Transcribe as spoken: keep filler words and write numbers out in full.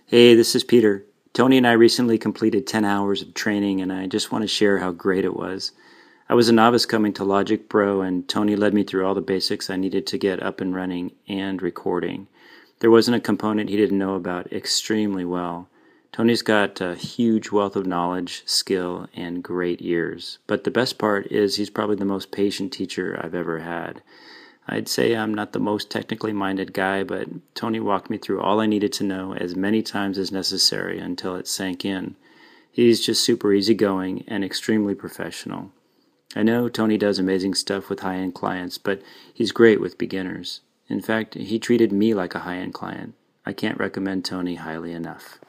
Hey, this is Peter. Tony and I recently completed ten hours of training, and I just want to share how great it was. I was a novice coming to Logic Pro, and Tony led me through all the basics I needed to get up and running and recording. There wasn't a component he didn't know about extremely well. Tony's got a huge wealth of knowledge, skill, and great ears. But the best part is he's probably the most patient teacher I've ever had. I'd say I'm not the most technically minded guy, but Tony walked me through all I needed to know as many times as necessary until it sank in. He's just super easygoing and extremely professional. I know Tony does amazing stuff with high-end clients, but he's great with beginners. In fact, he treated me like a high-end client. I can't recommend Tony highly enough.